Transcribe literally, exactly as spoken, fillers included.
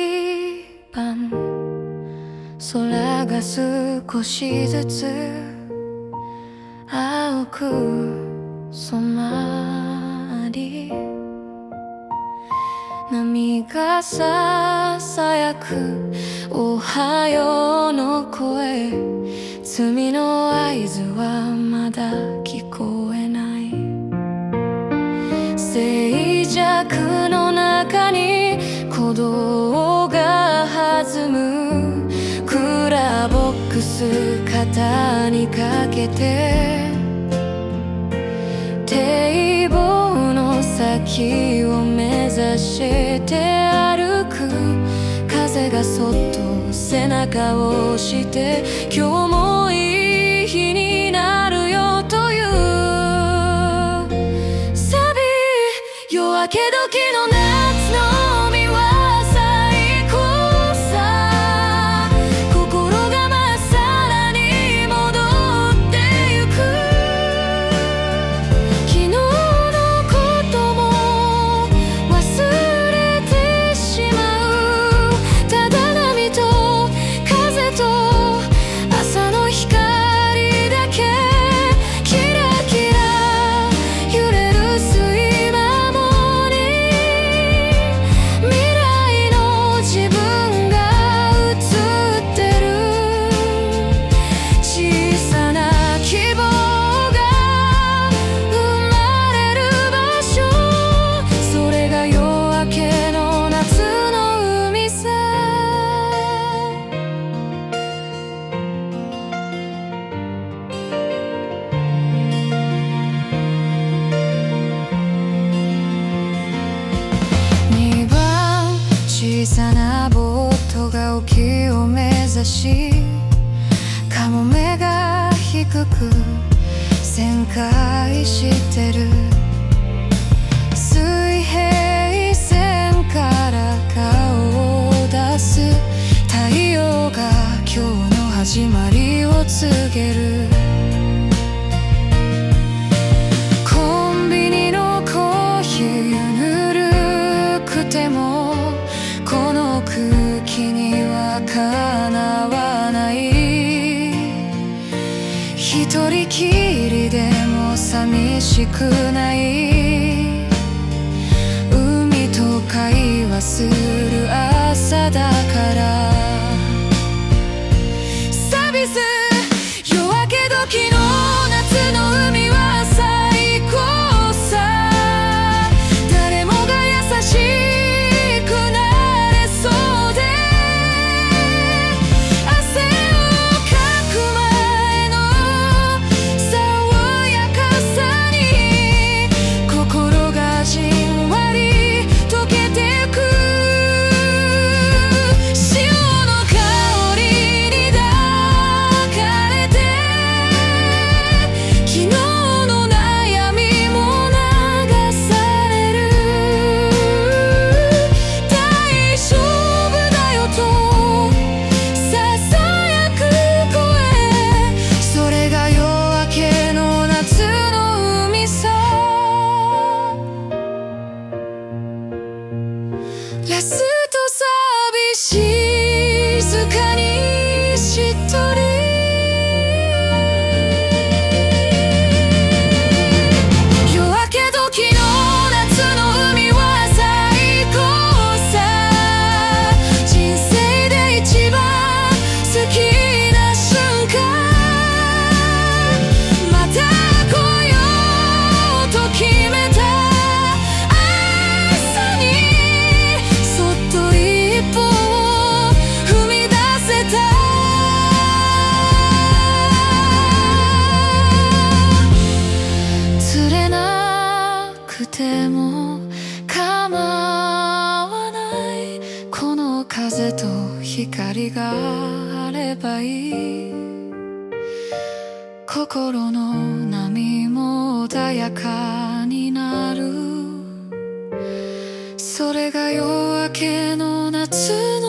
い晩、空が少しずつ青く染まり、波がささやくおはようの声、罪の合図はまだ聞こえない。静寂の中に鼓動が弾む、クーラーボックス肩にかけて、堤防の先を目指して歩く。風がそっと背中を押して、今日もいい日になるよというサビ。夜明け時の夏の海は最高さ、心がまっさらに戻ってゆく。昨日のことも忘れてしまう。ただ波と風と朝の光だけ、キラキラ揺れる水面に未来の自分が映ってる。小さな希望が生まれる場所、それが夜明けの夏の海さ。にばん小さなボートが沖を目指し、カモメが低く旋回してる。水平線から顔を出す太陽が今日の始まりを告げる。コンビニのコーヒーぬるくてもこの空気にはかなわない。一人きりでも寂しくない。海と会話する朝だから。サビス夜明け時の夏の海は最高さ。誰もが優しくなれそうで、汗をかく前の爽やかさに心がじんわり溶けてゆく。潮の香りに抱かれて、昨日の悩みも流される。大丈夫だよとささやく声、それが夜明けの夏の海さ。ラストサビ静かにしっとり。夜明け時の夏の海は最高さ。人生で一番好きな瞬間、また来ようと決めた朝に、そっと一歩を踏み出せた。釣れなくても構わない。この風と光があればいい。心の波も穏やかになる。それが夜明けの夏の